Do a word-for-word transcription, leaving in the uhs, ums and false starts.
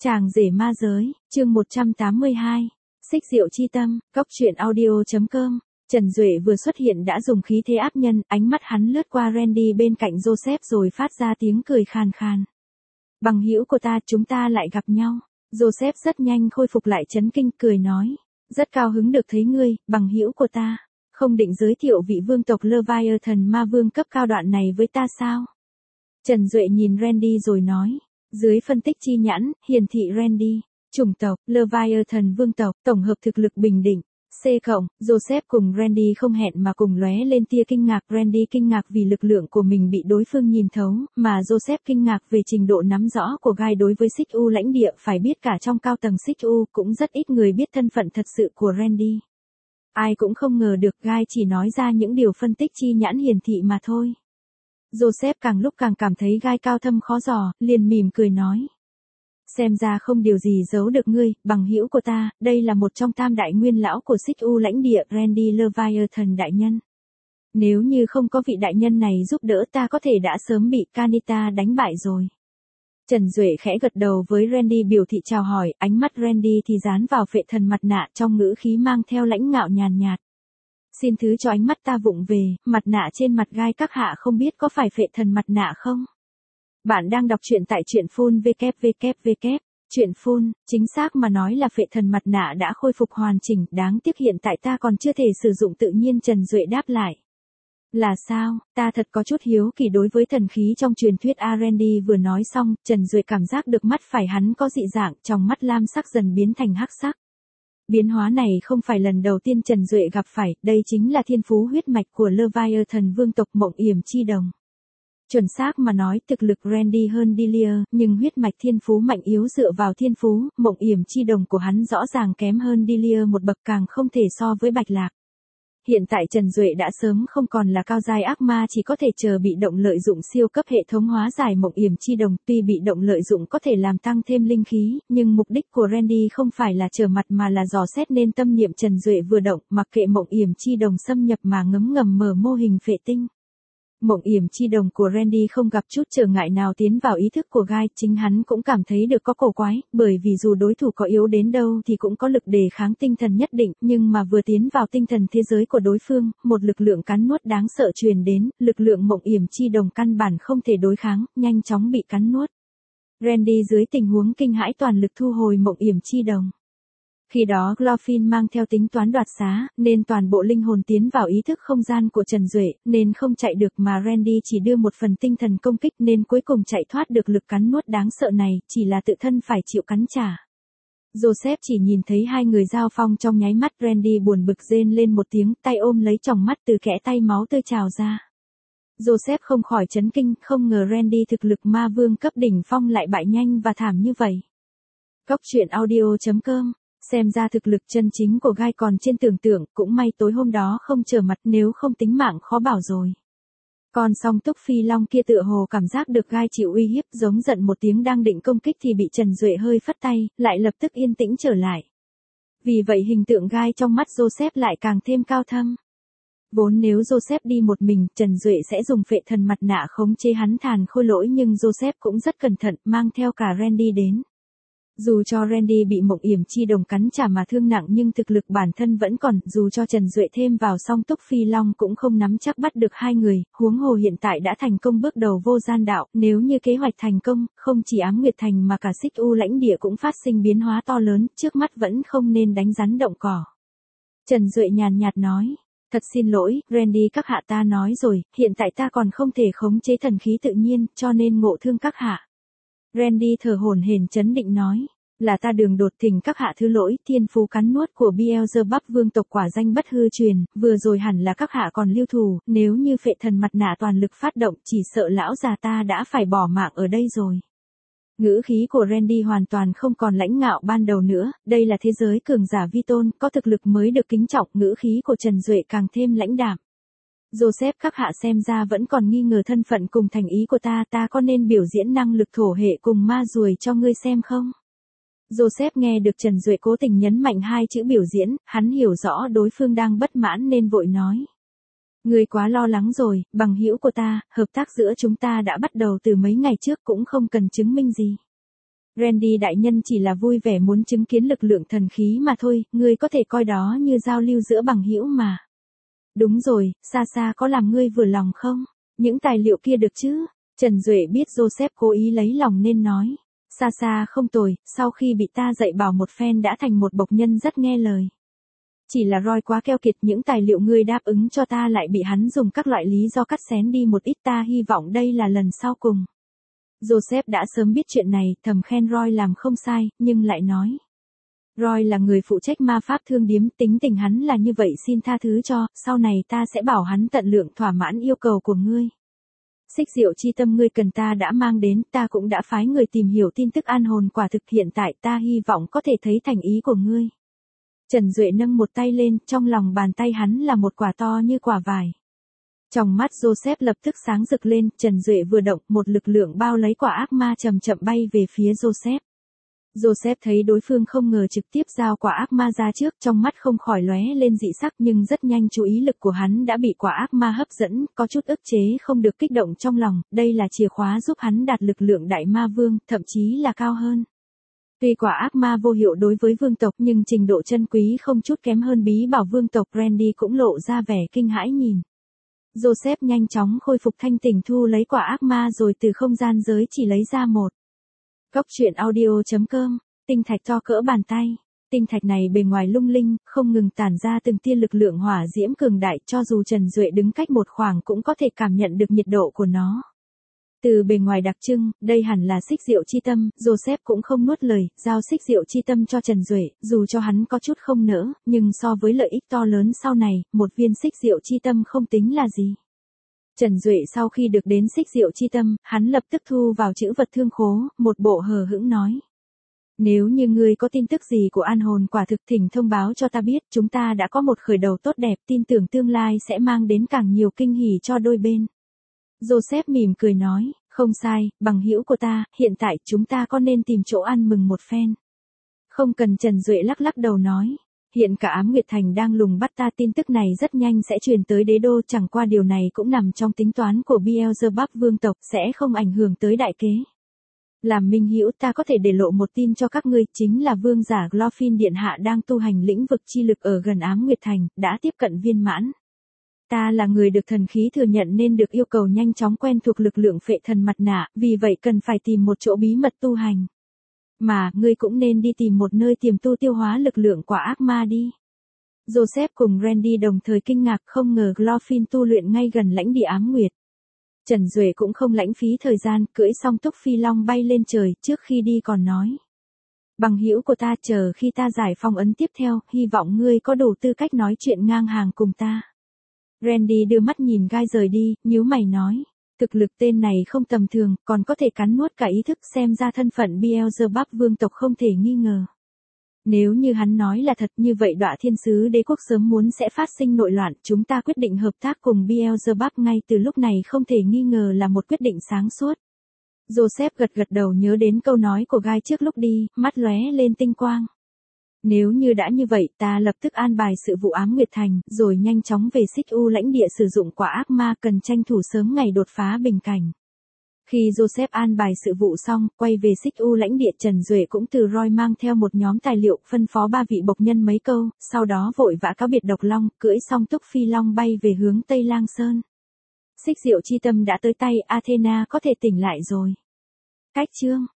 Chàng rể ma giới, chương một trăm tám mươi hai. Xích diệu chi tâm, cốc truyện audio.com. Trần Duệ vừa xuất hiện đã dùng khí thế áp nhân, ánh mắt hắn lướt qua Randy bên cạnh Joseph rồi phát ra tiếng cười khàn khàn. Bằng hữu của ta, chúng ta lại gặp nhau. Joseph rất nhanh khôi phục lại chấn kinh, cười nói. Rất cao hứng được thấy ngươi, bằng hữu của ta. Không định giới thiệu vị vương tộc Leviathan ma vương cấp cao đoạn này với ta sao? Trần Duệ nhìn Randy rồi nói. Dưới phân tích chi nhãn, hiển thị Randy, chủng tộc, Leviathan vương tộc, tổng hợp thực lực bình định. C cộng, Joseph cùng Randy không hẹn mà cùng lóe lên tia kinh ngạc. Randy kinh ngạc vì lực lượng của mình bị đối phương nhìn thấu, mà Joseph kinh ngạc về trình độ nắm rõ của Guy đối với Xích U lãnh địa. Phải biết cả trong cao tầng Xích U cũng rất ít người biết thân phận thật sự của Randy. Ai cũng không ngờ được Guy chỉ nói ra những điều phân tích chi nhãn hiển thị mà thôi. Joseph càng lúc càng cảm thấy Guy cao thâm khó dò, liền mỉm cười nói. Xem ra không điều gì giấu được ngươi, bằng hữu của ta, đây là một trong tam đại nguyên lão của Xích U lãnh địa, Randy Leviathan đại nhân. Nếu như không có vị đại nhân này giúp đỡ ta có thể đã sớm bị Kanita đánh bại rồi. Trần Duệ khẽ gật đầu với Randy biểu thị chào hỏi, ánh mắt Randy thì dán vào phệ thần mặt nạ trong ngữ khí mang theo lãnh ngạo nhàn nhạt. Xin thứ cho ánh mắt ta vụng về, mặt nạ trên mặt Guy các hạ không biết có phải phệ thần mặt nạ không? Bạn đang đọc truyện tại truyện phun www. Truyện phun, chính xác mà nói là phệ thần mặt nạ đã khôi phục hoàn chỉnh, đáng tiếc hiện tại ta còn chưa thể sử dụng tự nhiên. Trần Duệ đáp lại. Là sao, ta thật có chút hiếu kỳ đối với thần khí trong truyền thuyết. A Randy vừa nói xong, Trần Duệ cảm giác được mắt phải hắn có dị dạng, trong mắt lam sắc dần biến thành hắc sắc. Biến hóa này không phải lần đầu tiên Trần Duệ gặp phải, đây chính là thiên phú huyết mạch của Leviathan vương tộc Mộng Yểm Chi Đồng. Chuẩn xác mà nói thực lực Randy hơn Delia, nhưng huyết mạch thiên phú mạnh yếu dựa vào thiên phú, Mộng Yểm Chi Đồng của hắn rõ ràng kém hơn Delia một bậc, càng không thể so với Bạch Lạc. Hiện tại Trần Duệ đã sớm không còn là cao giai ác ma, chỉ có thể chờ bị động lợi dụng siêu cấp hệ thống hóa giải Mộng Yểm Chi Đồng. Tuy bị động lợi dụng có thể làm tăng thêm linh khí, nhưng mục đích của Randy không phải là trở mặt mà là dò xét, nên tâm niệm Trần Duệ vừa động, mặc kệ Mộng Yểm Chi Đồng xâm nhập mà ngấm ngầm mở mô hình phệ tinh. Mộng Yểm Chi Đồng của Randy không gặp chút trở ngại nào tiến vào ý thức của Guy, chính hắn cũng cảm thấy được có cổ quái, bởi vì dù đối thủ có yếu đến đâu thì cũng có lực đề kháng tinh thần nhất định, nhưng mà vừa tiến vào tinh thần thế giới của đối phương, một lực lượng cắn nuốt đáng sợ truyền đến, lực lượng Mộng Yểm Chi Đồng căn bản không thể đối kháng, nhanh chóng bị cắn nuốt. Randy dưới tình huống kinh hãi toàn lực thu hồi Mộng Yểm Chi Đồng. Khi đó Glorfin mang theo tính toán đoạt xá, nên toàn bộ linh hồn tiến vào ý thức không gian của Trần Duệ, nên không chạy được, mà Randy chỉ đưa một phần tinh thần công kích nên cuối cùng chạy thoát được lực cắn nuốt đáng sợ này, chỉ là tự thân phải chịu cắn trả. Joseph chỉ nhìn thấy hai người giao phong trong nháy mắt, Randy buồn bực rên lên một tiếng, tay ôm lấy tròng mắt, từ kẽ tay máu tươi trào ra. Joseph không khỏi chấn kinh, không ngờ Randy thực lực ma vương cấp đỉnh phong lại bại nhanh và thảm như vậy. Cốc truyện audio.com. Xem ra thực lực chân chính của Guy còn trên tưởng tượng, cũng may tối hôm đó không trở mặt, nếu không tính mạng khó bảo rồi. Còn song túc phi long kia tựa hồ cảm giác được Guy chịu uy hiếp, giống giận một tiếng đang định công kích thì bị Trần Duệ hơi phất tay, lại lập tức yên tĩnh trở lại. Vì vậy hình tượng Guy trong mắt Joseph lại càng thêm cao thâm. Vốn nếu Joseph đi một mình, Trần Duệ sẽ dùng phệ thần mặt nạ khống chế hắn thàn khôi lỗi, nhưng Joseph cũng rất cẩn thận, mang theo cả Randy đến. Dù cho Randy bị Mộng Yểm Chi Đồng cắn trả mà thương nặng nhưng thực lực bản thân vẫn còn, dù cho Trần Duệ thêm vào song túc phi long cũng không nắm chắc bắt được hai người, huống hồ hiện tại đã thành công bước đầu vô gian đạo, nếu như kế hoạch thành công, không chỉ Ám Nguyệt Thành mà cả Xích U lãnh địa cũng phát sinh biến hóa to lớn, trước mắt vẫn không nên đánh rắn động cỏ. Trần Duệ nhàn nhạt nói, thật xin lỗi, Randy các hạ, ta nói rồi, hiện tại ta còn không thể khống chế thần khí tự nhiên, cho nên ngộ thương các hạ. Randy thở hổn hển trấn định nói, là ta đường đột, thỉnh các hạ thứ lỗi, thiên phú cắn nuốt của Beelzebub vương tộc quả danh bất hư truyền, vừa rồi hẳn là các hạ còn lưu thù, nếu như phệ thần mặt nạ toàn lực phát động chỉ sợ lão già ta đã phải bỏ mạng ở đây rồi. Ngữ khí của Randy hoàn toàn không còn lãnh ngạo ban đầu nữa, đây là thế giới cường giả vi tôn, có thực lực mới được kính trọng. Ngữ khí của Trần Duệ càng thêm lãnh đạm. Joseph các hạ xem ra vẫn còn nghi ngờ thân phận cùng thành ý của ta, ta có nên biểu diễn năng lực thổ hệ cùng ma ruồi cho ngươi xem không? Joseph nghe được Trần Duệ cố tình nhấn mạnh hai chữ biểu diễn, hắn hiểu rõ đối phương đang bất mãn nên vội nói. Ngươi quá lo lắng rồi, bằng hữu của ta, hợp tác giữa chúng ta đã bắt đầu từ mấy ngày trước, cũng không cần chứng minh gì. Randy đại nhân chỉ là vui vẻ muốn chứng kiến lực lượng thần khí mà thôi, ngươi có thể coi đó như giao lưu giữa bằng hữu mà. Đúng rồi, xa xa có làm ngươi vừa lòng không? Những tài liệu kia được chứ? Trần Duệ biết Joseph cố ý lấy lòng nên nói. Xa xa không tồi, sau khi bị ta dạy bảo một phen đã thành một bộc nhân rất nghe lời. Chỉ là Roy quá keo kiệt, những tài liệu ngươi đáp ứng cho ta lại bị hắn dùng các loại lý do cắt xén đi một ít, ta hy vọng đây là lần sau cùng. Joseph đã sớm biết chuyện này, thầm khen Roy làm không sai, nhưng lại nói. Roy là người phụ trách ma pháp thương điếm, tính tình hắn là như vậy, xin tha thứ cho, sau này ta sẽ bảo hắn tận lượng thỏa mãn yêu cầu của ngươi. Xích diệu chi tâm ngươi cần ta đã mang đến, ta cũng đã phái người tìm hiểu tin tức an hồn quả thực, hiện tại ta hy vọng có thể thấy thành ý của ngươi. Trần Duệ nâng một tay lên, trong lòng bàn tay hắn là một quả to như quả vải. Trong mắt Joseph lập tức sáng rực lên, Trần Duệ vừa động, một lực lượng bao lấy quả ác ma chậm chậm bay về phía Joseph. Joseph thấy đối phương không ngờ trực tiếp giao quả ác ma ra trước, trong mắt không khỏi lóe lên dị sắc, nhưng rất nhanh chú ý lực của hắn đã bị quả ác ma hấp dẫn, có chút ức chế không được kích động trong lòng, đây là chìa khóa giúp hắn đạt lực lượng đại ma vương, thậm chí là cao hơn. Tuy quả ác ma vô hiệu đối với vương tộc nhưng trình độ chân quý không chút kém hơn bí bảo vương tộc, Randy cũng lộ ra vẻ kinh hãi nhìn. Joseph nhanh chóng khôi phục thanh tỉnh, thu lấy quả ác ma rồi từ không gian giới chỉ lấy ra một. Góc truyện audio chấm com, tinh thạch to cỡ bàn tay. Tinh thạch này bề ngoài lung linh, không ngừng tản ra từng tia lực lượng hỏa diễm cường đại, cho dù Trần Duệ đứng cách một khoảng cũng có thể cảm nhận được nhiệt độ của nó. Từ bề ngoài đặc trưng, đây hẳn là xích diệu chi tâm, Joseph cũng không nuốt lời, giao xích diệu chi tâm cho Trần Duệ, dù cho hắn có chút không nỡ, nhưng so với lợi ích to lớn sau này, một viên xích diệu chi tâm không tính là gì. Trần Duệ sau khi được đến xích diệu chi tâm, hắn lập tức thu vào chữ vật thương khố, một bộ hờ hững nói. Nếu như ngươi có tin tức gì của an hồn quả thực thỉnh thông báo cho ta biết, chúng ta đã có một khởi đầu tốt đẹp, tin tưởng tương lai sẽ mang đến càng nhiều kinh hỉ cho đôi bên. Joseph mỉm cười nói, không sai, bằng hữu của ta, hiện tại chúng ta có nên tìm chỗ ăn mừng một phen. Không cần, Trần Duệ lắc lắc đầu nói. Hiện cả Ám Nguyệt Thành đang lùng bắt ta, tin tức này rất nhanh sẽ truyền tới đế đô, chẳng qua điều này cũng nằm trong tính toán của Beelzebub vương tộc, sẽ không ảnh hưởng tới đại kế. Làm minh hữu, ta có thể để lộ một tin cho các ngươi, chính là vương giả Glorfin điện hạ đang tu hành lĩnh vực chi lực ở gần Ám Nguyệt Thành, đã tiếp cận viên mãn. Ta là người được thần khí thừa nhận nên được yêu cầu nhanh chóng quen thuộc lực lượng phệ thần mặt nạ, vì vậy cần phải tìm một chỗ bí mật tu hành. Mà, ngươi cũng nên đi tìm một nơi tiềm tu tiêu hóa lực lượng quả ác ma đi. Joseph cùng Randy đồng thời kinh ngạc, không ngờ Glorfin tu luyện ngay gần lãnh địa Ám Nguyệt. Trần Duệ cũng không lãng phí thời gian, cưỡi song túc phi long bay lên trời, trước khi đi còn nói. Bằng hữu của ta, chờ khi ta giải phong ấn tiếp theo, hy vọng ngươi có đủ tư cách nói chuyện ngang hàng cùng ta. Randy đưa mắt nhìn gai rời đi, nhíu mày nói. Thực lực tên này không tầm thường, còn có thể cắn nuốt cả ý thức, xem ra thân phận Beelzebub vương tộc không thể nghi ngờ. Nếu như hắn nói là thật, như vậy Đọa Thiên Sứ Đế quốc sớm muốn sẽ phát sinh nội loạn, chúng ta quyết định hợp tác cùng Beelzebub ngay từ lúc này không thể nghi ngờ là một quyết định sáng suốt. Joseph gật gật đầu, nhớ đến câu nói của gai trước lúc đi, mắt lóe lên tinh quang. Nếu như đã như vậy, ta lập tức an bài sự vụ Ám Nguyệt Thành, rồi nhanh chóng về Xích U lãnh địa sử dụng quả ác ma, cần tranh thủ sớm ngày đột phá bình cảnh. Khi Joseph an bài sự vụ xong, quay về Xích U lãnh địa, Trần Duệ cũng từ Roy mang theo một nhóm tài liệu, phân phó ba vị bộc nhân mấy câu, sau đó vội vã cáo biệt Độc Long, cưỡi song túc phi long bay về hướng Tây Lang Sơn. Xích diệu chi tâm đã tới tay, Athena có thể tỉnh lại rồi. Cách chương